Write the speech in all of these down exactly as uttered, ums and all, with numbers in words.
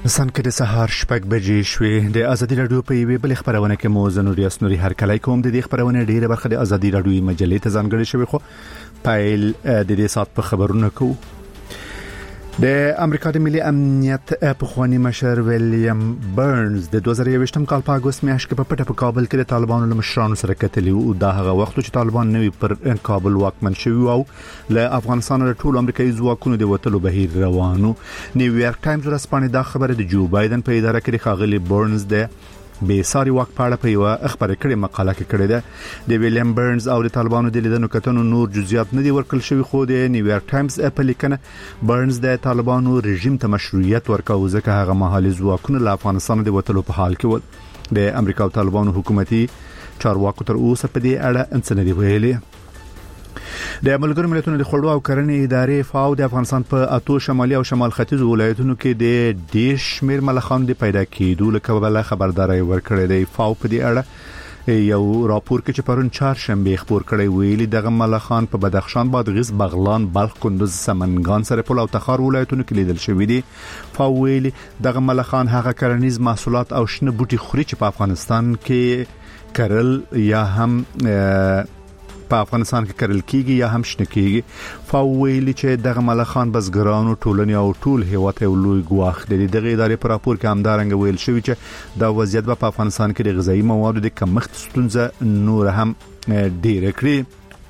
نسان کې د سهار شپږ بجې شوې د ازادي رادیو په یوې بل خبرونه کې مو زنوري اسنوري هر کله کوم د دې خبرونه ډیره برخه د ازادي رادیو مجلې ته ځانګړې شوی خو پایل د دې سات په خبرونه کو د امریکا د ملي امنیت په خواني مشر ویلیام برنز د دوه زره یوویشتم کال په اگست میاشت کې په پټه په کابل کې د طالبانو له مشرانو سره کتلی او دا هغه وخت چې طالبان نوی پر کابل واکمن شوی او له افغانستان له ټول امریکایي ځواکونو د وټلو بهیر روانو. نیویارک ټایمز ورسپانې دا خبره د جو بایدن په اداره کې خاغلی برنز د به ساري واک پاړه په یو خبره کړې مقاله کې کړې ده. د ویلیام برنز او د طالبانو د لیدنو کتنو نور جزئیات نه دي ورکړل شوی خو د نیویارک ټایمز په لیکنه برنز د طالبانو رژیم ته مشروعیت ورکاو ځکه هغه مهالي ځواکونه له افغانستان د وټلو په حال کې و. د امریکا او طالبانو حکومتي چارواکو تر اوسه په دې اړه انڅ نه دی ویلي. د ملګرو ملتونو د خړو او کرنې ادارې فاو د افغانستان په اتو شمالي او شمال ختیځ ولایتونو کې د ډیر شمیر ملخان د پیدا کېدو لکه بل خبرداري ورکړې دی. فاو په دې اړه یو راپور کې چې پرون چهارشنبه خبر کړی ویلي دغه ملخان په بدخشان، بادغیس، بغلان، بلخ، کندوز، سمنګان، سرپل او تخار ولایتونو کې لیدل شوی دي. فاو ویلي دغه ملخان هغه کرنیز محصولات او شنه بوټي خوري چې په افغانستان کې کرل یا هم په افغانستان کې کرل کیږي یا هم شنه کیږي. فاو ویلي چې دغه ملخان بزګرانو ټولنې او ټول هیواد ته لوی ګواښ دی. دغه ادارې په راپور کې همدارنګه ویل شوی چې دا وضعیت په افغانستان کې د غذایی موادو د کمښت ستونزه نور هم ډیر کړي.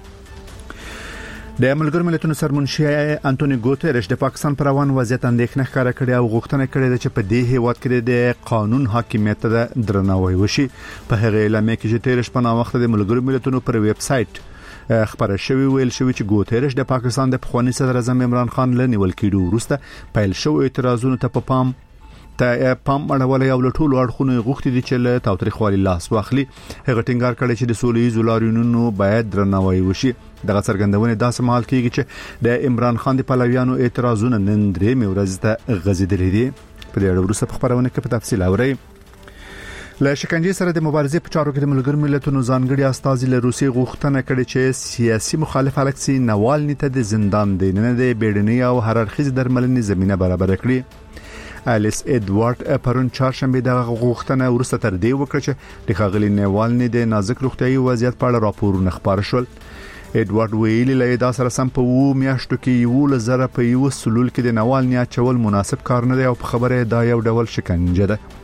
د ملګرو ملتونو سرمنشي انټونی ګوتریش د پاکستان پر روان وضعیت اندېښنه ښکاره کړې او غوښتنه کړې ده چې په دې هیواد کې د قانون حاکمیت ته درناوی وشي. په هغه اعلامیه کې چې تیرش په وخت د ملګرو ملتونو پر ویب سټ خبره شوی ویل شوی چې ګوتریش د پاکستان د پخوانی صدر اعظم عمران خان له نیول کېدو وروسته پیل شو اعتراضونو ته په پام ته پام اړول یو لټول اړخونه غوښتي دي چې له تاوتریخوالي لاس واخلي. هغه ټینګار کړی چې د سولې زولارینونو باید درناوی وشي. دغه څرګندونه داسې مهال کېږي چې د عمران خان د پلویانو اعتراضونه نن درې مې ورځ ته غځېدلې دي. په دې اړه وروسته په خبرونه کې په تفصیل اورئ. له شکنجې سره د مبارزې په چارو کې د ملګرو ملتونو ځانګړي استازي له روسي غوښتنه کړې چې سیاسي مخالف الکسي نوالني ته د زندان دی نه د بیړنۍ او هر اړخیز درملنې زمينه برابر کړې. الیس ادوارد پرون چهارشنبه د غوښتنه ورسته تر دې وکړه چې د خاغلی نوالني د نازک روغتيایي وضعیت په اړه راپورونه خبر شول. ادوارد ویلي له دا سره سم په وو میاشتو کې یو لزر په یو سلول کې د نوالني چول مناسب کار نه دی او په خبره دا یو ډول شکنجه ده.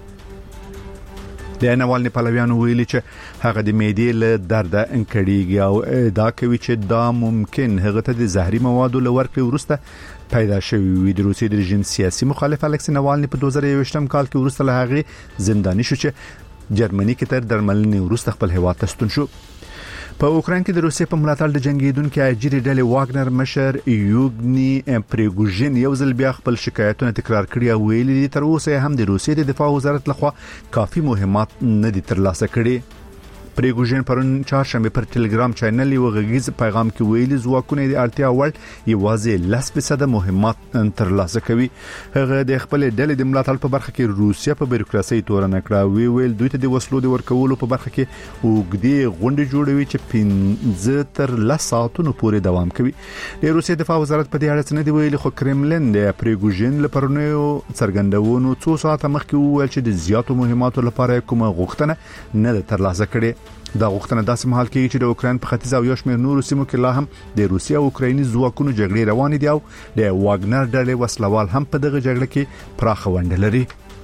د نوالني پلویانو ویلي چې هغه د معدې له درده انکړيږي او دا کوي چې دا ممکن هغه ته د زهري موادو له ورکړې وروسته پیدا شوی وي. د روسي د رژیم سیاسي مخالف الکسي نوالني په دوه زره یوویشتم کال کې وروسته له هغه زنداني شو چې جرمني کې تر درملنې وروسته خپل هیواد ته ستون شو. په اوکران کې د روسیې په ملاتړ د جنگیدونکو اجري ډلې واګنر مشر یوګني پریګوژن یو ځل بیا خپل شکایتونه تکرار کړي او ویلي دي تر اوسه هم د روسیې د دفاع وزارت لخوا کافي مهمات نه دي ترلاسه کړي. پریګوژن پرون چهارشنبه پر ټلګرام چینل یو غږیز پیغام کې ویلي ځواکونه د اړتیا وړ یوازې لس فیصد مهمات ترلاسه کوي. هغه د خپل ډلې د ملاتړ په برخه کې روسیا په بیروکراسي تورن کړه. وی ویل دوی ته د وسلو د ورکولو په برخه کې وګړي غونډه جوړوي چې پنځه تر لس ساعتونو پورې دوام کوي. د روسیې دفاع وزارت په دې اړه څه نه دی ویلي خو کرملین د پریګوژن لپاره څرګندونو څو ساعته مخکې وویل چې د زیاتو مهماتو لپاره کومه غوښتنه نه ترلاسه کړي. دا غوښتنه داسې مهال کې چې د اوکران په ختیځ او یو شمېر نورو سیمو کې لا هم د روسیې او اوکرایني ځواکونو جګړې روانې دي او د واګنر ډلې وسلوال هم په دغه جګړه کې پراخه ونډه لري.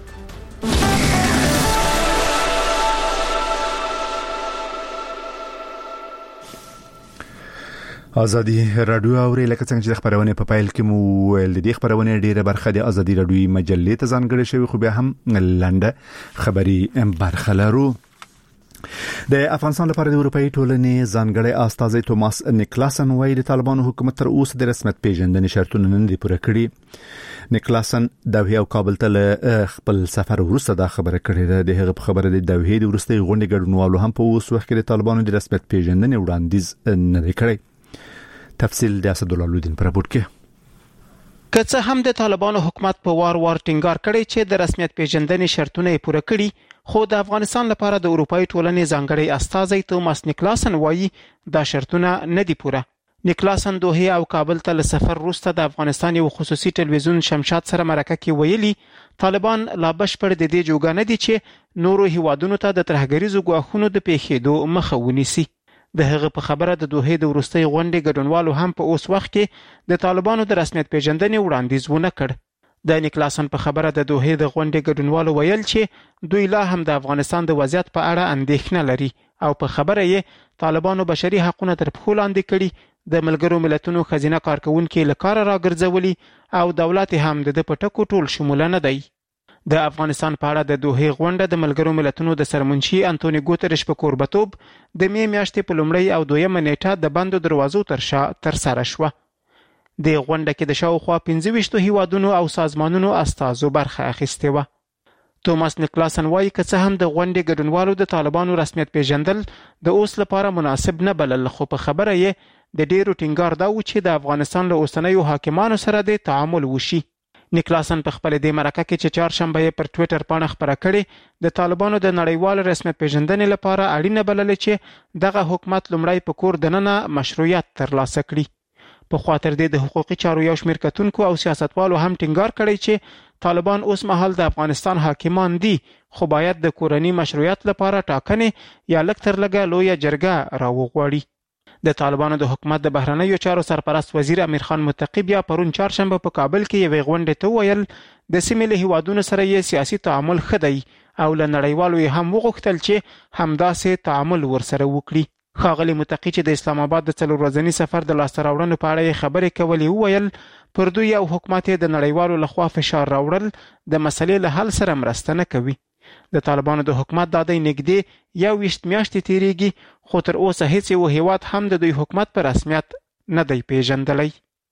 ازادي رادیو اوري لکه څنګه چې خبرونه په پایل کې مو ول دي خبرونه ډیره برخه د ازادي رادیو مجلې ته ځانګړې شوی خو بیا هم لنډه خبري برخه لرو. د افغانستان لپاره د اروپאי ټولنې ځانګړی استازی توماس نیکلاسن وايي د طالبانو حکومت تر اوسه د رسمیت پیژندنې شرطونه نه دي پوره کړي. نیکلاسن د دوحه او کابل ته خپل سفر وروسته دا خبره کړې ده. د هغه خبره د دوحه د وروستي غونډې ګډونوالو هم په اوس وخت کې د طالبانو د رسمیت پیژندنې وړاندیز نه دی کړی. تفصیل د اسد الله الدین پر راپور کې. که څه هم د طالبانو حکومت په وار وار ټینګار کړی چې د رسمیت پیژندنې شرطونه پوره کړي خو د افغانستان لپاره د اروپאי ټولنې ځانګړی استازی توماس نیکلاسن وايي دا شرطونه نه دي پوره. نیکلاسن دوحه او کابل ته له سفر وروسته د افغانستان یو خصوصي ټلویزیون شمشاد سره مرکه کې ویلي طالبان لا بشپړ د دې جوګه نه دي چې نورو هیوادونو ته د ترهګریزو ګواښونو د پیښېدو مخه ونیسي. د هغه په خبره د دوحه د وروستۍ غونډې ګډونوالو هم په اوس وخت کې د طالبانو د رسمیت پیژندنې وړاندیز ونه کړ. د نیکلاسن په خبره د دوحه د غونډې ګډونوالو ویل چې دوی لا هم د افغانستان د وضعیت په اړه اندېښنه لري او په خبره یې طالبانو بشري حقوقونه تر پښو لاندې کړي، د ملګرو ملتونو خزینه کارکونکي له کاره راګرځولي او دولت هم د په ټکو ټول شموله نه دی. د افغانستان په اړه د دوحه غونډه د ملګرو ملتونو د سرمنشي انټونی ګوتریش په کوربتوب د می میاشتې په لومړۍ او دویمه نیټه د بندو دروازو تر شا تر سره شوه. د غونډه کې د شاوخوا پنځه ویشت هیوادونو او سازمانونو استازو برخه اخیستې وه. توماس نیکلاسن وایي که څه هم د غونډې ګډونوالو د طالبانو رسمیت پیژندل د اوس لپاره مناسب نه بلل، خو په خبره یې د ډیرو ټینګار دا و چې د افغانستان له اوسنیو حاکمانو سره د تعامل وشي. نیکلاسن په خپل د مرکه کې چې چهارشنبه یې پر ټویټر باندې خبره کړې د طالبانو د نړیوال رسمیت پیژندنې لپاره اړینه بللې چې دغه حکومت لومړی په کور دننه مشروعیت ترلاسه کړي. په خاطر دې د حقوقي چارو یو شمېر کتونکو او سیاستوالو هم ټینګار کړی چې طالبان اوس مهال د افغانستان حاکمان دي، خو باید د کورني مشروعیت لپاره ټاکنې یا لږ تر لږه لویه جرګه راوغواړي. د طالبانو د حکومت د بهرنیو چارو سرپرست وزیر امیر خان متقی بیا پرون چهارشنبه په کابل کې یوې غونډې ته ویل د سیمې له هیوادونو سره یې سیاسي تعامل ښه دی او له نړیوالو یې هم وغوښتل چې همداسې تعامل ورسره وکړي. ښاغلي متقی چې د اسلام آباد د څلور ورځني سفر د لاسته راوړنو په اړه یې خبرې کولې وویل پر دوی او حکومت د نړیوالو لخوا فشار راوړل د مسلې له حل سره مرسته نه کوي. د طالبانو د حکومت د دې نږدې یو ویشت میاشتې تیریږي، خو تر اوسه هیڅ یو هیواد هم د دوی حکومت په رسمیت نه دی پیژندلی.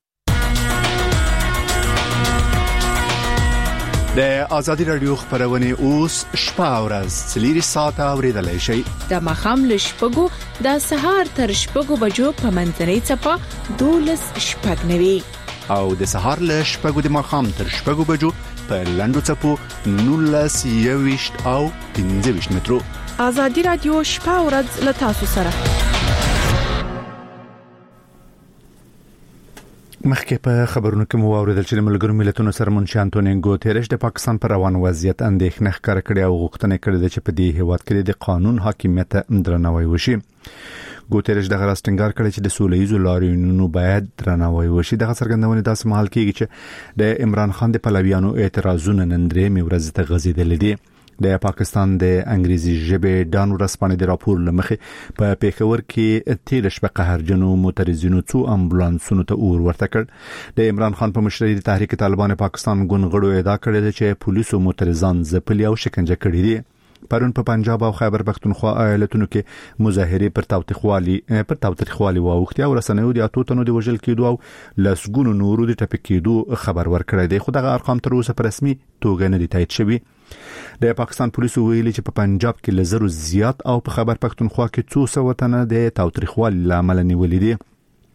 د ازادي رادیو خبرونه اوس شپه او ورځ څلور ساعته اوریدلای شئ. د مخام له شپږو د سهار تر شپږو بجو په منځنۍ څپه دولس شپږ نوي او د سهار له شپږو د مخام تر شپږو بجو په لندو څپو نولس یويشت او پنځه ویشت مترو. ازادي رادیو شپه او ورځ له تاسو سره. مخکې په خبرونو کې مو واوریدل چې ملګرو ملتونو سرمنشي انټونی ګوتریش د پاکستان پر روان وضعیت اندېښنه ښکاره کړې او غوښتنه کړې چې په دې هیواد کې د قانون حاکمیت درناوی وشي. ګوتریش دغه راستنګار کړی چې د سولهییزو لاریونونو باید درناوی وشي. دغه څرګندونه داسې مهال کېږي چې د عمران خان د پلویانو اعتراضونه نن درې ورځې ته غځېدل دي. د پاکستان د انګریزي ژبې ډان ورسپانې د راپور لمخې په پیښور کې تیر شپه قهرجنو معترضینو څو امبولانسونو ته اور ورته کړ. د عمران خان په مشرۍ د تحریک طالبان پاکستان ګوندغړو ادعا کړې چې پولیسو معترضان ځپلي او شکنجه کړي دي. پرون په پنجاب او خیبر پختونخوا ایالتونو کې مظاهره پر تاوتریخوالي پر تاوتریخوالي واوښتي او رسنیو د اتو تنو د وژل کېدو او لسګونو نورو د ټپي کېدو خبر ورکړی دی، خو دغه ارقام تر اوسه په رسمي توګه نه دي تایید شوي. د پاکستان پولیسو ویلي چې په پنجاب کې لزرو زیات او په خیبر پختونخوا کې څو سوه تنه د تاوتریخوالي لامل نیولې دي.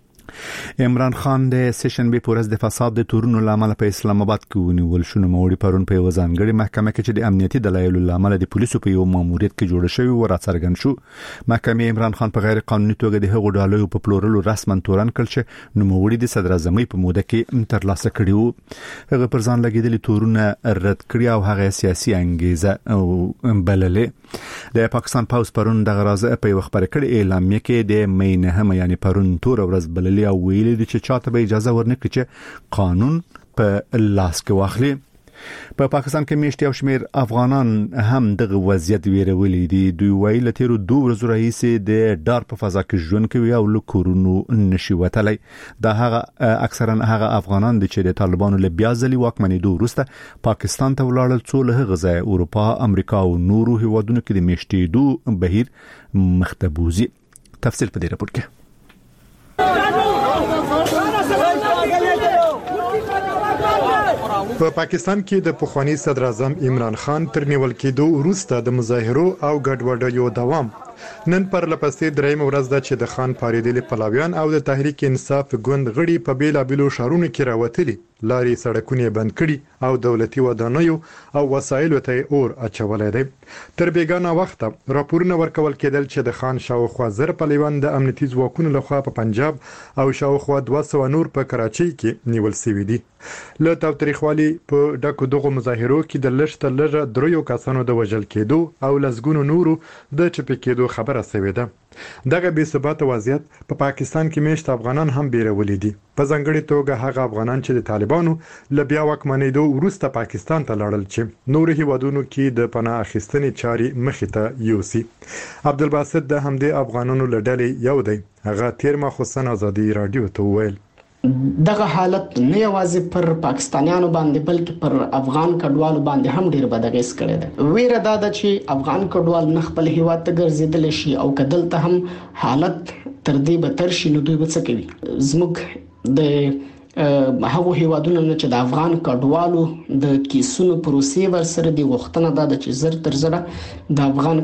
عمران خان د سشنبه پورز د فساد د تورونو لامل په اسلام آباد کې ونیول شو. نوموړي پرون په وزانګړي محکمه کې چې د امنیتي دلایلو لامل د پولیسو په یو ماموریت کې جوړ شوی و راڅرګند شو. محکمه عمران خان په غیر قانوني توګه د هغو ډالۍ په پلورلو رسما تورن کړ چې نوموړي د صدر اعظمۍ په موده کې ترلاسه کړي وو. هغه پر ځان لګیدلي تورونه رد کړی او هغه سیاسي انګیزه او بللې. د پاکستان پاوس پرون دغه راز په وخت پر کړي اعلامیه کې د مې نه یعنی پرون تور ورځ بللې او ویلي دي چې چاته به اجازه ورنکړي چې قانون په لاس کې واخلي. په پا پاکستان کې میشت یو شمېر افغانان هم دغه وضعیت ویرولي دي. دوی وایي له تیرو دوه ورځو راهیسې د ډار په فضا کې ژوند کوي او له کورونو نشي وتلی. دا هغه اکثرا هغه افغانان دي چې د طالبانو له بیا ځلې واکمنېدو وروسته پاکستان ته ولاړل، څو له هغه ځایه اروپا، امریکا او نورو هیوادونو کې د میشتېدو بهیر مخته بوځي. تفصیل په دې راپور کې. په پاکستان کې د پخوانی صدر اعظم عمران خان تر نیول کېدو وروسته د مظاهرو او ګډوډیو دوام نن پر لپسې درېیم ورځ ده چې د خان پاریدلي پلاویان او د تحریک انصاف ګوند غړي په بیلابیلو ښارونو کې راوتلي، لارې سړکونه بند کړي او دولتي ودانیو او وسایلو ته اور اچولای دی. تر بیګانه وخته راپورونه ورکول کېدل چې د خان شاوخوا زر پلویان د امنیتي ځواکونو لخوا په پنجاب او شاوخوا دوه سوه نور په کراچۍ کې نیول شوي دي. له تاوتریخوالي په ډکو دغو مظاهرو کې د لږ تر لږه دریو کسانو د وژل کېدو او لسګونو نورو د چپې کېدو خبره شوې ده. دغه بې ثباته وضعیت په پا پاکستان کې میشت افغانان هم بیرولي دي، په ځانګړي توګه هغه افغانان چې د طالبانو له بیا واکمنېدو وروسته پاکستان ته لاړل چې نور هیوادونو کې د پناه اخیستنې چارې مخې ته یوسي. عبدالباسط د همدې افغانانو له ډلې یو دی. هغه تیر ماخوستن ازادي رادیو ته وویل دغه حالت نه یوازې پر پاکستانیانو باندې بلکې پر افغان کډوالو باندې هم ډیر بد اغیز کړی دی. ویره دا ده چې افغان کډوال نه خپل هیواد ته ګرځېدل شي او کدلته هم حالت تر دې بدتر شي نو دوی به څه کوي. زموږ د هغه هیوادونو نه چې د افغان کډوالو د کیسونو پروسې ورسره دی غوښتنه ده چې زر تر زره د افغان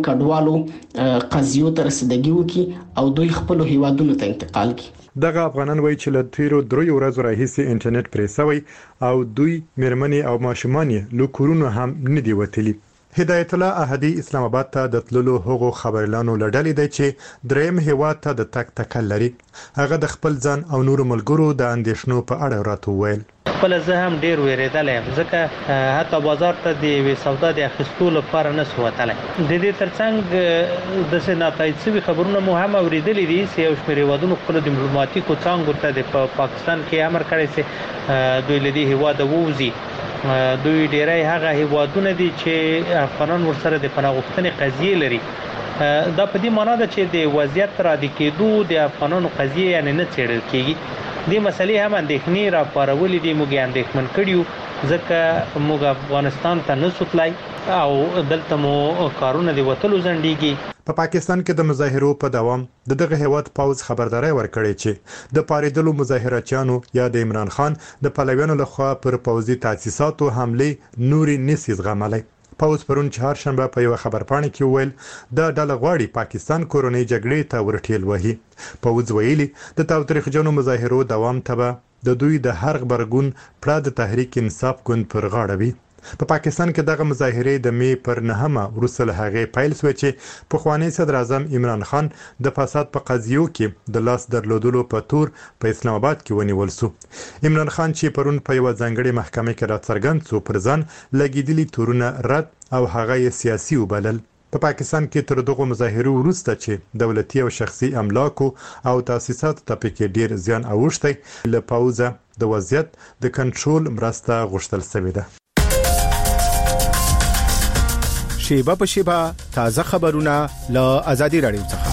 کډوالو قضیو ته رسیدګي وکړي او دوی خپل هیوادونو ته انتقال کړي. دغه افغانان وایي چې له تیرو دریو ورځو راهیسې انټرنیټ پرې شوی او دوی مېرمنې او ماشومان یې له کورونو هم نه دي وتلي. هدایت الله احدی اسلام آباد ته د تللو هغو خبرلانو لړلې دی چې دریم هیواد ته د تک تکل لري. هغه د خپل ځان او نورو ملګرو د اندېښنو په اړه راته وویل خپل زه هم ډیر ویریدل یم ځکه حتی بازار ته د وی سودا د اخیستو لپاره نه سوتلای. د دې ترڅنګ د سناتای څوی خبرونه مو هم اوریدلې دي چې یو شمېر هیوادونو خپل ډیپلوماټیکو څانګو ته د پاکستان کې امر کړی چې دوی لدی هیواد ووزي. دوی ډیرای هغه هیوادونه دي چې افغانان ورسره د پناه غوښتنې قضیه لري. دا په دې معنی ده چې د وضعیت را د کېدو د افغانانو قضیه یعنی نه څېړل کېږي. دې مسلې هم اندېښنې را پارولې دي، موږ یې اندېښمن کړیو ځکه موږ افغانستان ته نه سوتلای او دلته مو کارونه د وتلو ځنډېږي. په پاکستان کې د مظاهرو په دوام د دغه هیواد پوز خبرداري ورکړې چې د پاریدلو مظاهرچیانو یا د عمران خان د پلویانو لخوا پر پوزي تاسیساتو حمله نوري نسي زغملای. پوز پرون چهارشنبه په یو خبرپاڼه کې ویل د ډله غواړي پاکستان کورونی جګړې ته ورټیل وهي. پوز ویلي د تاوتریخجنو مظاهرو دوام ته د دوی د هر خبرګون پړه د تحریک انصاف ګوند پر غاړه وي. په پاکستان کې دغه مظاهرې د می پر نهمه وروسته له هغې پیل شوې چې پخوانی صدر اعظم عمران خان د فساد په قضیو کې د لاس درلودلو په تور په اسلام آباد کې ونیول شو. عمران خان چې پرون په یو ځانګړي محکمې کې راڅرګند شو پر ځان لګیدلي تورونه رد او هغه یې سیاسي وبلل. په پاکستان کې تر دغه مظاهرو وروسته چې دولتي او شخصي املاکو او تاسیسات ته پکې ډیر زیان اوښتی له پوزه د وضعیت د کنټرول مرسته غوښتل شوې ده. شیبه په شیبه تازه خبرونه له ازادي رادیو څخه.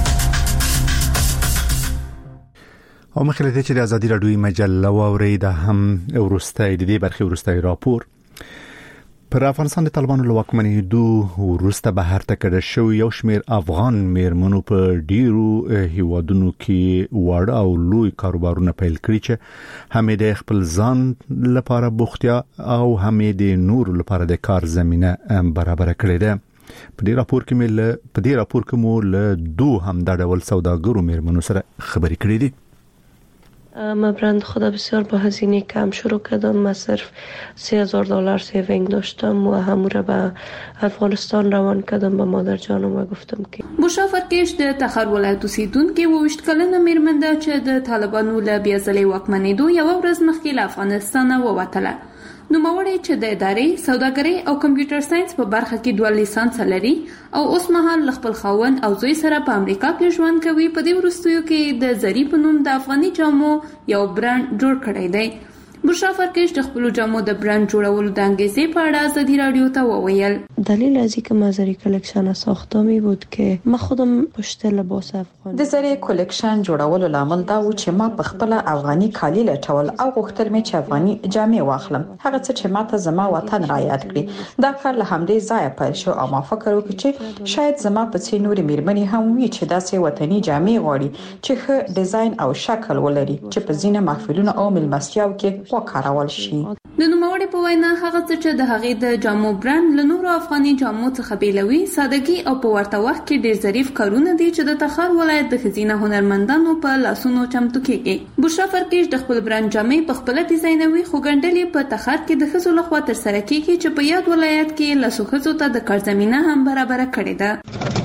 او مخکې له چې د ازادي رادیو مجله واوري د هم ورستۍ د دې برخې ورستۍ راپور پر افغانستان د طالبانو له واکمنېدو وروسته بهر ته کډه شو یو شمېر افغان میرمنو په ډیرو هیوادونو کې واړه او لوی کاروبارونه پیل کړي چې هم د خپل ځان لپاره بوختیا او هم د نور لپاره د کار زمينه برابر کړې ده. په دې راپور کې مل په دې راپور کې مو له دوه هم د ډول سوداګرو میرمنو سره خبرې کړې دي. من برند خدا بسیار با هزینه کم شروع کردم. من صرف سه هزار دلار سیوینگ داشتم و همون را به افغانستان روان کردم. به مادر جانم و گفتم که بوشرا فرکش د تخار ولایت اوسیدونکو وویشت کلنه میرمن ده چې د طالبانو له بیا ځلې واکمنېدو یو ورځ مخکې له افغانستان ووتله. نو موري چې د ادارې سوداګرۍ او کمپیوټر ساينس په برخه کې دوه لیسانس لري او اوس مهال خپل خاون او زوی سره په امریکا کې ژوند کوي. په دې وروستیو کې د زری په نوم د افغاني جامو یو برند جوړ کړی دی. بوشرا فرکش د خپل جامو د برند جوړولو د انګیزې په اړه ازادي رادیو ته وویل. دلیل از اینکه من زری کلکشن ساختم می بود که من خودم پشت لباس افغان د زری کلکشن جوړولو لامل دا و چې ما په خپل افغاني کالي لټول او غوښتل مې چې افغاني جامې واخلم. هغه څه چې ماته زما وطن را یاد کړی. دا کار له همدې ځایه پیل شو او ما فکر وکړ چې شاید زما په څیر نورې میرمنې هم وي چې داسې وطني جامې غواړي چې ښه ډیزاین او شکل ولري چې په ځینې محفلونو او ملمستیاو کې وکارول شي. د نوموړي په وینا هغه څه چې د هغې د جامو برند له نورو افغاني جامو څخه بیلوي سادګي او په ورته وخت کې ډېر ظریف کارونه دي چې د تخار ولایت د ښځینه هنرمندانو په لاسونو چمتو کیږي. بشرا فرکیش د خپل برند جامې په خپله ډیزاینوي خو ګنډلې په تخار کې د ښځو لخوا ترسره کیږي چې په یاد ولایت کې لسو ښځو ته د کار زمینه هم برابره کړې ده.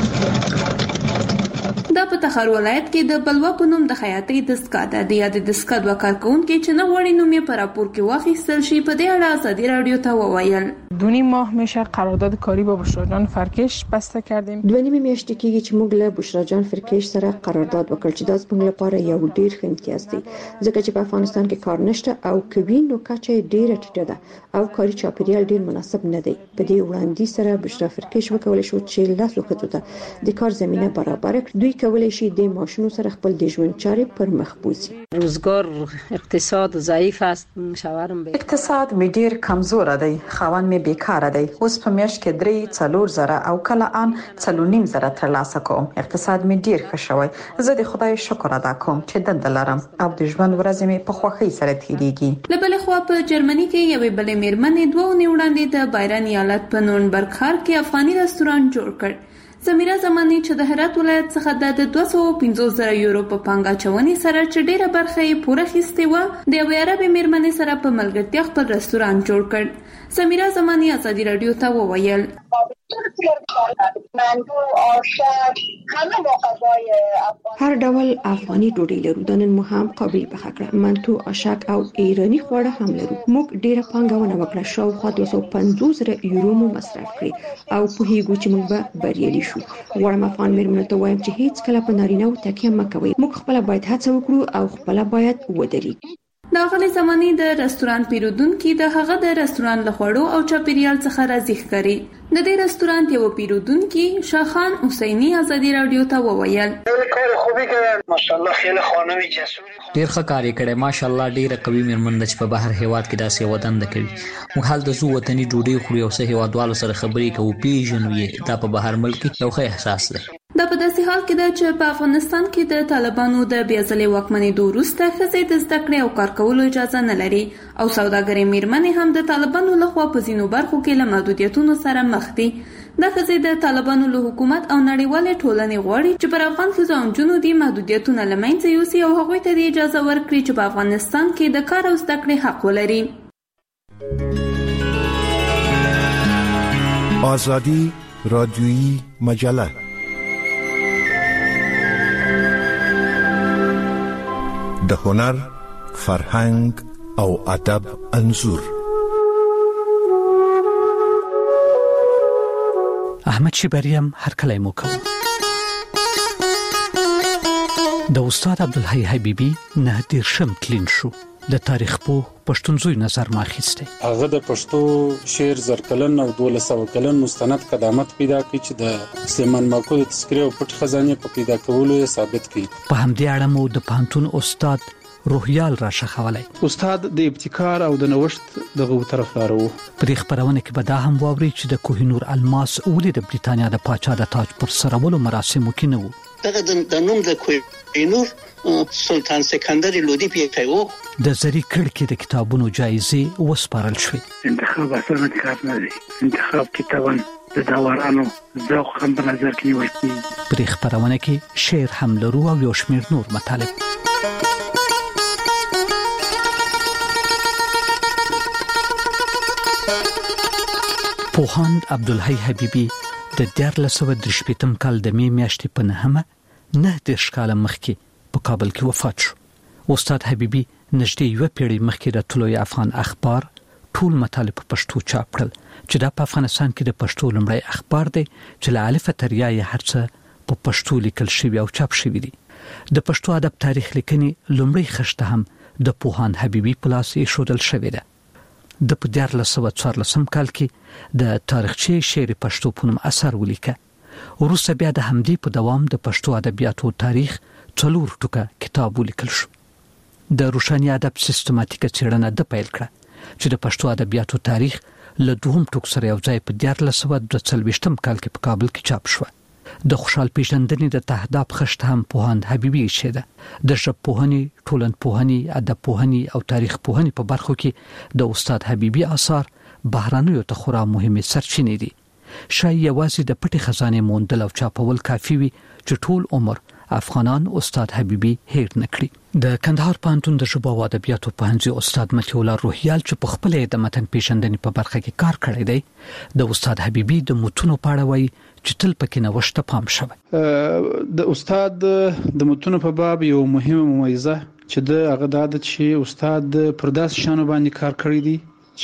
دا په تخار ولایت کې د بلوا په نوم د خیاطۍ دستګاه ده. د یادې دستګاه دوه کارکوونکي چې نه غواړي نوم یې په راپور کې واخیستل شي په دې اړه ازادي رادیو ته وویل. دو نیم ماه میشه قرارداد کاری با بشرا جان فرکش بسته کردیم. دوه نیمه میاشتې کېږي چې موږ له بشرا جان فرکش سره قرارداد وکړ چې دا زموږ لپاره یو ډیر ښه امتیاز دی ځکه چې په افغانستان کې کار نشته او کوي نو کچه ډیره ټیټه ده او کاري چاپیریال ډیر مناسب نه دی. په دې وړاندې سره بشرا فرکش وکولای شو چې لاسو خطو ته د کار زمينه برابر کړي. دوی کولای شي د ماشینو سره خپل د ژوند چارې پر مخ بوزي. روزگار اقتصاد ضعیف است. مشاورم به اقتصاد می ډیر کمزور دی. خاوند می بیکاره دی. اوس په میاشت کې درې څلور زره او کله ان څلور نیم زره ترلاسه کوم. اقتصاد می ډیر ښه شوی. زه د خدای شکر ادا کوم چې دند لرم او د ژوند ورځې می په خوښۍ سره تیریږي. له بل خوا په جرمني کې یوې بلې میرمنې دوه ونې وړاندې د بایرن ایالت په نورنبرګ ښار کې افغاني رستورانت جوړ کړ. سمیرا زمانی چې د هرات ولایت څخه د دوه سوه پنځوس زره یورو په پانګه اچونې سره چې ډیره برخه یې پوره اخیستې وه د یوې عربې میرمنې سره په ملګرتیا خپل رستورانت جوړ کړ. سمیرا زمانی ازادي رادیو ته وویل هر ډول افغاني ډوډۍ لرو. د نن مو هم قابل پخه کړه. منتو، آشک او ایرانی خواړه هم لرو. موږ ډیره پانګونه وکړه. شاوخوا دوه سوه پنځوس زره یورو مو مصرف کړي او پوهیږو چې موږ به بریالي شو. غواړم افغان میرمنو ته وایم چې هیڅ کله په نارینه و تکیه مه کوئ. موږ خپل باید هڅه وکړو او خپل باید ودرېږو. د غلې زمانی د رستورانت پیرودونکو د هغه د رستورانت له خوړو او چاپیریال څخه راضي ښکاري. د دې رستورانت یو پیرودونکو شاخان حسینی ازادي رادیو ته وویل کار خوبی کړه ماشاءالله خیلی خانمي جسور ډیر ښه کار کړي ماشاءالله ډیره قوي میرمن د په بهر هیواد کې داسې ودان د کوي. موږ حال د زو وطني ډوډۍ خوري او سه هیوادوالو سره خبرې کوو پیژنو یې دا په بهر ملک یو ښه احساس دی. دا په داسې حال کې ده چې په افغانستان کې د طالبانو د بیا ځلې واکمنېدو وروسته ښځې د زده کړې او کار کولو اجازه نه لري او سوداګرۍ میرمنې هم د طالبانو لخوا په ځینو برخو کې له محدودیتونو سره مخ دي. دا ښځې د طالبانو له حکومت او نړیوالې ټولنې غواړي چې پر افغان ښځو او نجونو دې محدودیتونه له منځه یوسي او هغوی ته دې اجازه ورکړي چې په افغانستان کې د کار او زده کړې حق ولري. آزادی رادیویی مجله د هنر، فرهنګ او ادب انځور. احمد شبریم هر کله مو کوم. د استاد عبدالحی حبیبی نه دیر شم تلین شو د تاریخ په پښتونځوی نظر ماخسته. هغه د پښتو شعر زرکلن او دولس سوه کلن مستند قدامت پیدا کړي چې د سلیمان ماکو د تذکره او پټ خزانه په پیدا کولو یې ثابت کړي. په همدې اړه مو د پانتون استاد روحیال را شخولای. استاد د ابتکار او د نوښت دغه طرفدار وو. په دې خبرونه کې به دا هم واوري چې د کوهنور الماس ولې د بریتانیا د پاچا د تاج پر سرولو مراسمو کې نه وو. دغه د نوم د کوهنور سلطان سکندر لودي پیښو د زری کړکې د کتابونو جایزې وسپارل شوې. انتخاب اسانه کار نه دی. انتخاب کتابن د داورانو ذوق هم په نظر کې نیول کیږي. په دې خبرونه کې شعر هم لرو او یو شمېر نور مطالب. پوهاند عبدالحی حبیبی د دیارلس سوه درې شپېتم کال د می میاشتې په نهمه نه دېرش کاله مخکې په کابل کې وفات شو. استاد حبیبی نږدې یوه پیړۍ مخکې د طلوع افغان اخبار ټول مطالب په پښتو چاپ کړل چې دا په افغانستان کې د پښتو لومړی اخبار دی چې له الف تر یا یې هر څه په پښتو لیکل شوي او چاپ شوي دي. د پښتو ادب تاریخ لیکنې لومړی خښته هم د پوهاند حبیبی په لاس ایښودل شوې ده. د په دیارلس سوه څوارلسم کال کې د تاریخچې شعر پښتو په نوم اثر ولیکه. وروسته بیا د همدې په دوام د پښتو ادبیاتو تاریخ څلور ټوکه کتاب ولیکل شو. د روښاني ادب سیستماتیکه څېړنه د پیل کړه چې د پښتو ادبیاتو تاریخ له دوهم ټوک سره یو ځای په دیارلس سوه دوه څلوېښتم کال کې په کابل کې چاپ شو. د خوشحال پیژندنې د تهداب خشت هم پوهاند حبیبي شه ده د ژبپوهنې، ټولنپوهنې، ادبپوهنې او تاریخ پوهنې په برخو کې د استاد حبیبي آثار بهرانیو ته خورا مهمه سرچینې دي. شاید یوازې د پټي خزانه موندل او چاپول کافي وي چې ټول عمر افغانان استاد حبیبي هیر نکړي. د کندهار پوهنتون د ژبو او ادبیاتو پوهنځي استاد مطیع الله روحیال چې په خپل د متن پیژندنې په برخه کې کار کړی دی، د استاد حبیبي د متونو په اړه وایي چې تل پکې نوښت پام شوی. د استاد د متونو په باب یو مهمه ممیزه چې د هغه د چې استاد پر داس شانو باندې کار کړی دی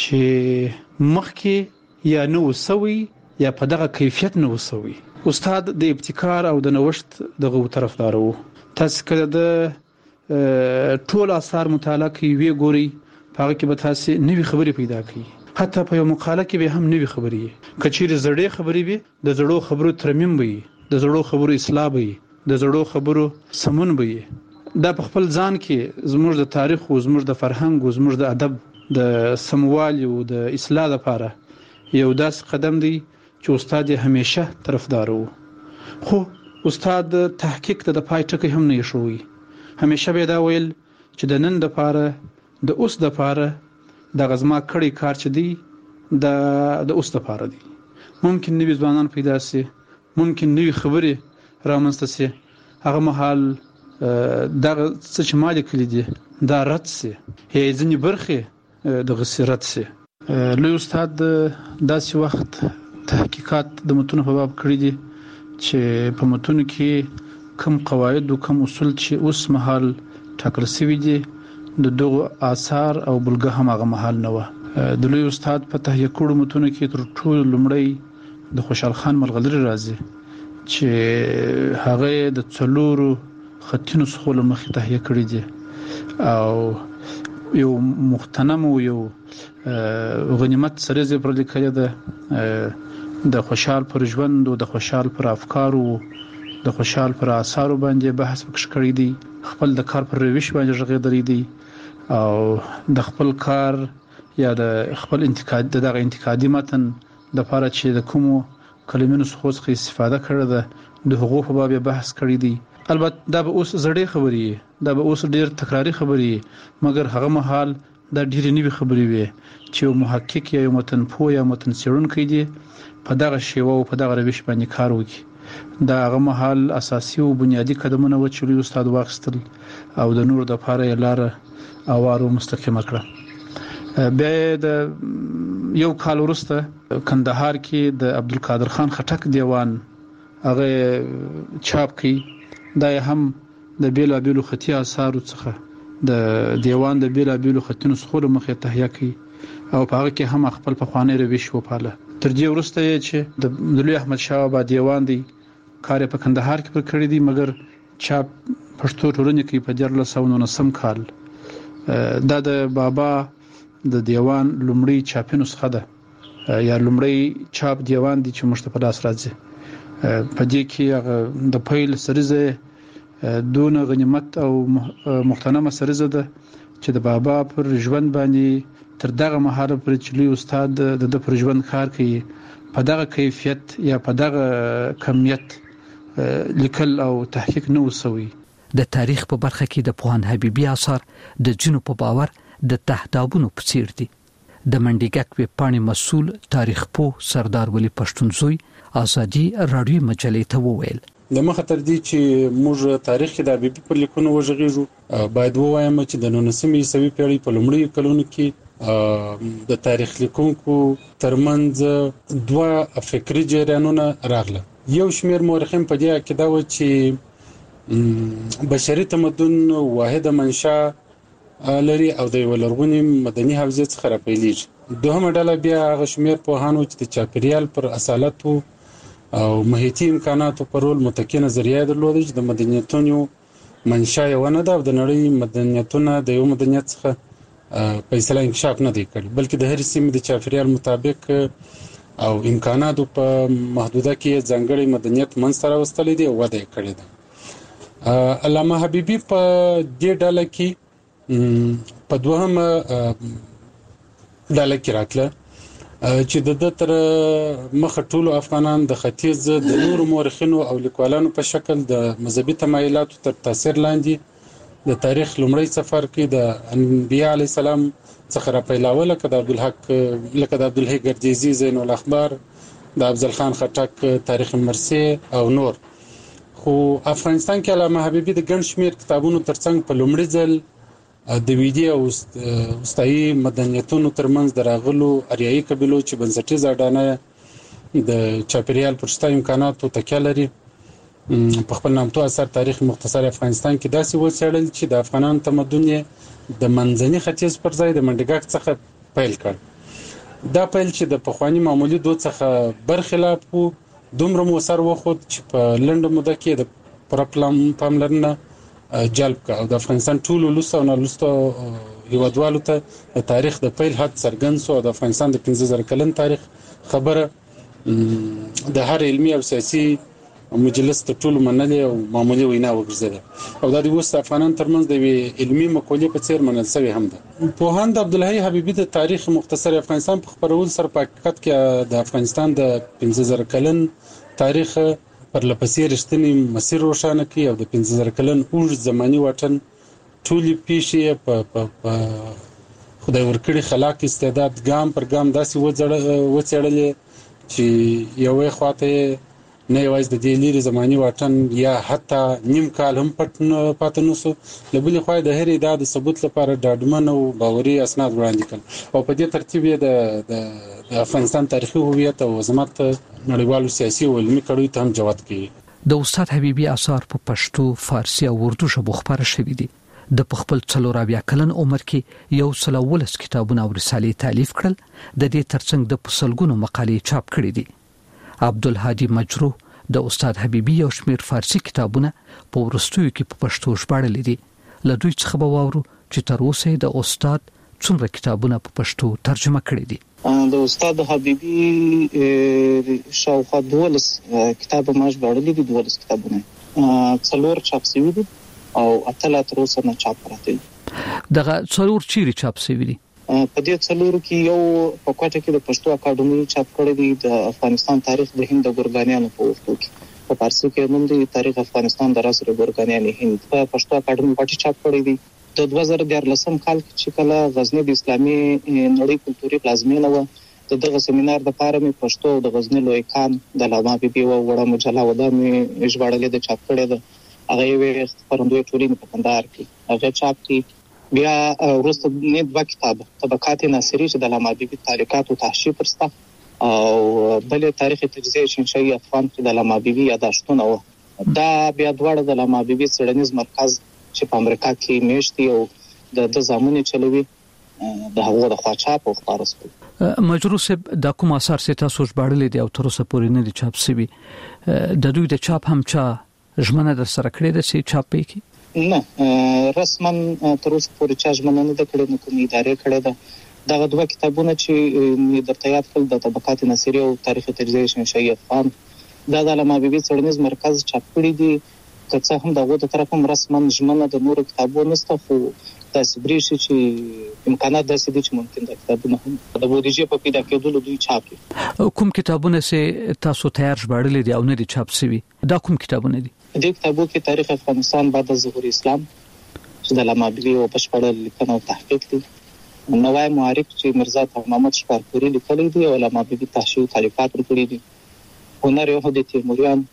چې مخکې یا نو وسوي یا په دغه کیفیت نو وسوي. استاد د ابتکار او د نوښت دغه طرفدار وو. تاسو کله د ټول آثار مطالعه کوي وی ګوري، هغه کې به تاسو نوې خبرې پیدا کړئ. حتی په یو مقاله کې به هم نوې خبرې، کچېر زړې خبرې وي د زړو خبرو ترمیم وي، د زړو خبرو اصلاح وي، د زړو خبرو سمون وي. دا په خپل ځان کې زموږ د تاریخ او زموږ د فرهنګ او زموږ د ادب د سموالي او د اصلاح لپاره یو داس قدم دی چې استاد همیشه طرفدار وو. خو استاد تحقیق ته د پای ټکی هم نه شوی. همیشه به دا ویل چې د نن د پاره د اوس د پاره د غزما کړي کار چې دی د د اوس د پاره دی. ممکن نوې ځوانان پیدا سي، ممکن نوې خبرې رامنځته سي، هغه مهال دغه څه چې مالک لیدي دا رد سي، هي ځنې برخه د غسرت سي. لوی استاد داسې وخت تحقیقات د متونو په باب کړی دي چې په متونو کې کوم قواعد او کوم اصول چې اوس مهال ټاکل شوي دي د دغه آثار او بلګه هم هغه مهال نه و. د لوی استاد په تحقیق کړو متونو کې تر ټولو لومړی د خوشحال خان ملغلري راځي چې هغه د څلورو خطونو څخه لمخې تحقیق کړی دي او یو مختنم او یو غنیمت سره پر لیکل ده د خوشحال پر ژوند او د خوشحال پر افکار او د خوشحال پر آثار باندې بحث وکړی دی. خپل د کار پر روش باندې ژغېدلی دی او د خپل کار یا د خپل انتقاد دغه انتقادي متن د لپاره چې د کومو کلمونو څخه استفاده کړې ده د حقوق په باب بحث کړی دی. البته دا به اوس زړې خبرې، دا به اوس ډېر تکراری خبرې، مګر هغه مهال دا ډېرې نوې خبرې وي چې یو محقق یا یو متن پوه یا متن څېړونکی دی په دغه شیوه او په دغه روش باندې کار وکړي. دا هغه مهال اساسي او بنیادی قدمونه و چې لوی استاد واخیستل او د نور د لپاره یې لاره اوارو مستقیمه کړه. بیا د یو کال وروسته کندهار کې د عبدالقادر خان خټک دیوان هغه چاپ کړي. دا هم د بیلابیلو خطي آثارو څخه د دیوان د بیلابیلو خطونو څخه مخې تهیه کړي او په هغه کې هم خپل پخوانی روش وپاله. تر دې وروسته چې د لوی احمد شاه بابا دیوان دی کار په کندهار کې پر کړی دی، مګر چاپ پښتو ټولنې کې په دیارلس سوه نولسم کال دا د بابا د دیوان لومړی چاپي نسخه ده یا لومړی چاپ دیوان دی چې موږ په لاس راځي. په دې کې د پیل سریزه دون غنیمت او محترمه سریزه ده چې د بابا پر ژوند باندې تر دغه مهاله پر چلی استاد د پر ژوند کار کوي په دغه کیفیت یا په دغه کمیت لیکل او تحقیق نو وسوي. د تاریخ په برخه کې د پوهاند حبیبي آثار د جنو په باور د تهدابونو په څیر دي. د منډیګک ویب پاڼې مسؤل تاریخ پوه سردار ولی پښتونزوی ازادي رادیو مجلې ته وویل د مخه تر دې چې موږ تاریخ کې د حبیبي پر لیکونو وژغېږو باید ووایم چې د نولسمې عیسوي پیړۍ په لومړیو کلونو کې د تاریخ لیکونکو ترمنځ دوه فکري جریانونه راغله. یو شمېر مورخین په دې عقیده و چې بشري تمدن واحده منشا لري او د یو لرغونې مدني حوزې څخه راپیلېږي. دوهمه ډله بیا هغه شمېر پوهانو چې د چاپېریال پر اصالتو او محیطي امکاناتو پر رول متکي نظریه درلوده چې د مدنیتونو منشا یې ونه ده او د نړۍ مدنیتونه د یو مدنیت څخه په اصطلاح انکشاف نه دی کړی، بلکې د هرې سیمې د چاپېریال مطابق او امکاناتو په محدوده کې ځانګړی مدنیت منځته راوستلی دی او وده یې کړې ده. علامه حبیبي په دې ډله کې په دوهمه ډله کې راتله چې د تر مخ ټولو افغانان د ختیځ د نورو مورخینو او لیکوالانو په شکل د مذهبي تمایلاتو تر تاثیر لاندې د تاریخ لومړی سفر کې د انبیاء علی السلام څخه را پیلاوه، لکه د عبدالحق لکه د عبدالحی ګردیزی زین الاخبار، د افضل خان خټک تاریخ مرسی او نور. خو افغانستان کې علامه حبیبي د ګڼ شمېر کتابونو ترڅنګ په لومړي ځل د ویدي او وستایي مدنیتونو ترمنځ د راغلو اریایي قبیلو چې بنسټیزه اډانه د چاپیریال پر شته امکاناتو تکیه لري په خپل نامتو اثر تاریخ مختصر افغانستان کې داسې وڅېړل چې د افغانانو تمدن د منځني ختیځ پر ځای د منډګک څخه پیل کړ. دا پیل چې د پخواني معمولي دود څخه برخلاف وو دومره مؤثر وخت چې په لنډه موده کې د پرپلام پاملرنه جلب کړ او د افغانستان ټولو لوستو او نالوستو هیوادوالو ته د تاریخ د پیل حد څرګند شو او د افغانستان د پنځه زره کلن تاریخ خبره د هر علمي او سیاسي مجلس ته ټولو منلې او معمولي وینا وګرځېده او دا د اوس افغانانو ترمنځ د علمي مقولې په څیر منل شوی هم ده. پوهاند عبدالحی حبیبي د تاریخ مختصر افغانستان په خبرول سره په حقیقت کې د افغانستان د پنځه زره کلن تاریخ پر لپسې رښتینی مسیر روښانه کړي او د پنځه زره کلن اوږد زماني واټن ټولې پیښې په خدای ورکړي خلاق استعداد ګام پر ګام داسې وڅېړلې چې یوې خواته نه یوازې د دې لري زماني واټن یا حتی نیم کال هم پټ پاتې نشو، له بلې خوا د هر ادعا د ثبوت لپاره ډاډمن او باوري اسناد وړاندې کړل او په دې ترتیب یې د د افغانستان تاریخي هویت او عظمت نړیوالو سیاسي او علمي کړیو ته هم جوت کړي. د استاد حبیبي اثار په پښتو، فارسی او اردو ژبو خبره شوي دي. د خپل څلوراویا کلن عمر کې یو سل ولس کتابونه او رسالې تالیف کړل. د دې ترڅنګ د پسلګونو مقالې چاپ کړې دي. عبدالهادي مجروح د استاد حبیبي یو شمېر فارسی کتابونه په ورستیو کې په پښتو ژباړل دي. له دوی څخه به واورو چې تر اوسه د استاد څومره کتابونه په پښتو ترجمه کړي دي. د استاد حبیبي شاوخوا دولس کتاب ما ژباړلي دي، دولس کتابونه څلور چاپ شوي دي او اتل تر اوسه نه چاپ راته دي. دغه څلور چیرې چاپ شوي دي؟ په دې څلورو کې یو په کوټه کې د پښتو اکاډمي چاپ کړی دی د افغانستان تاریخ د هند ګورګانیانو په وخت کې، په فارسی کې نوم دی تاریخ افغانستان د راسره ګورګانیان هند، په پښتو اکاډمي پټي چاپ کړی دی. د دوه زره دیارلسم کال کې چې کله غزنی د اسلامي نړۍ کلتوري پلازمینه و د دغه سیمینار د پاره مې پښتو د غزنی لوی کان د علامه حبیبي و وړه مجله و د مې ژباړلې د چاپ کړی ده. هغه یې خبرندوی ټولنې په کندهار کې هغه چاپ کړي. بیا ورسته نه دوه کتاب طبقات ناصری چې د علامه حبیبي تعلیقات او تحشیف پرسته او بل تاریخ تجزیه شینشاهي افغان چې د علامه حبیبي یاداشتونه و. دا بیا دواړه د علامه حبیبي څېړنیز مرکز چې په امریکا کې میشتي او د د زمونې چلوي د هغه د خوا چاپ او خبره سو. مجروح صاحب د کوم اثر چې تاسو ژباړلې دي او تر اوسه پورې نه دي چاپ شوي، د دوی د چاپ هم چا ژمنه در سره کړې ده چې چاپ وکړي؟ نه رسما تر اوسه پورې چا ژمنه نه ده کړې، نو کومې ادارې کړې ده. دغه دوه کتابونه چې درته یاد کړل د طبقات ناصری او تاریخ تجزیه شینشاهي افغان دا د علامه حبیبي څېړنیز مرکز چاپ کړي دي. که څه هم دغه د طرف هم رسما ژمنه د نورو کتابونو نشته، خو داسې برېښي چې امکانات داسې دي چې ممکن د کتابونه هم د بودیجې په پیدا کېدلو دوی چاپ کړي. کوم کتابونه چې تاسو تیار ژباړلي دي او نه دي چاپ شوي دا کوم کتابونه دي؟ د کتابو کې تاریخ افغانستان بعد از ظهور اسلام چې د علامه حبیبي او بشپړ لیکنه او تحقیق دي، نوای معارف چې مرزا محمد شکارپوري لیکلي دي او علامه حبیبي تحشیو تعلیقات ورکړي دي، هنر یهود تیموریان،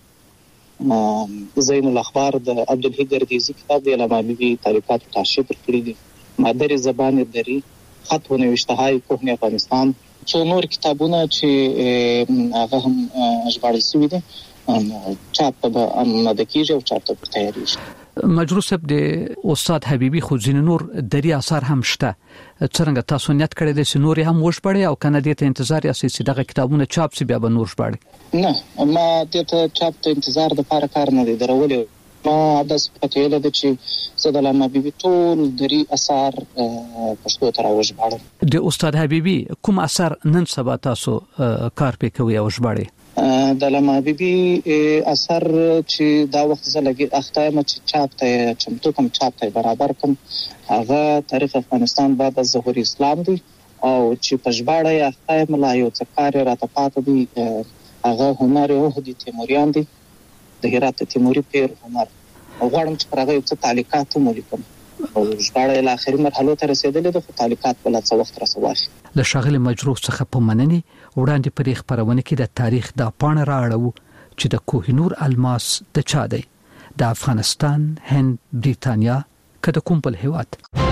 زین الاخبار د عبدالحی ګردیزی کتاب د علامه حبیبي تعلیقات او تحشیو ورکړي دي، مادر زبان دری، خط و نوشته‌های کهن افغانستان، څو نور کتابونه چې هغه هم ژباړل شوي دي چاپ ته آماده کیږي او چاپ ته تیاری شي. مجروح صاحب د استاد حبیبي خو ځین نور دري اثار هم شته، څنګه تاسو نیت کړی دی چې نور هم وژبړی او کنه دې ته انتظار یاست چې دغه کتابونه چاپ شي بیا به نور ژباړي؟ نه ما دې ته چاپ ته انتظار د پاره کار نه دی درولې، ما د صفته له د چې زه د علامه حبیبي ټول دري اثار پښتو ته راوژباړم. د استاد حبیبي کوم اثر نن سبا تاسو کار پې کوي او ژباړي؟ د علامه حبیبي اثر چې دا وخت زه لګي اخته یم چې چاپ ته چمتو کوم چاپ ته برابر کوم، هغه تاریخ افغانستان بعد از ظهور اسلام دی او چې په ژباړه یا خدای ملا یو څه کار راته پاتې دی هغه هنر او د تیموریان دی د هرات تیموري پیر هنر او غواړم چې هغه یو څه تعلیقات ولیکم او ژباړه له اخري مرحله ته رسیدلې ده خو تعلیقات بل څه وخت رسوي له شاغل مجروح څخه په مننې وړاندې پر خبرونه کې د تاریخ د پاڼه راړو چې د کوهنور الماس د چا دی د افغانستان هند بریتانیا کده کوم بل هیواد